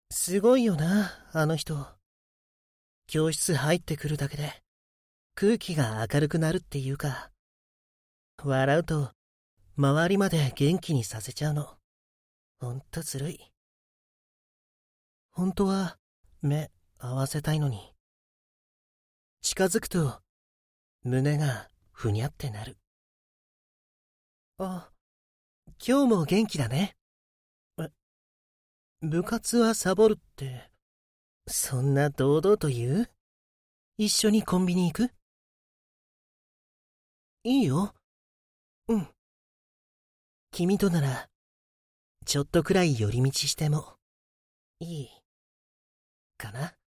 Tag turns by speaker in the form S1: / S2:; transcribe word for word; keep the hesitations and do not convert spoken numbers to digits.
S1: すごいよな、あの人。教室入ってくるだけで空気が明るくなるっていうか、笑うと周りまで元気にさせちゃうの。ほんとずるい。本当は目合わせたいのに、近づくと胸がふにゃってなる。あ、今日も元気だね。え、部活はサボるって、そんな堂々と言う？一緒にコンビニ行く？いいよ。うん。君となら、ちょっとくらい寄り道しても、いい、かな。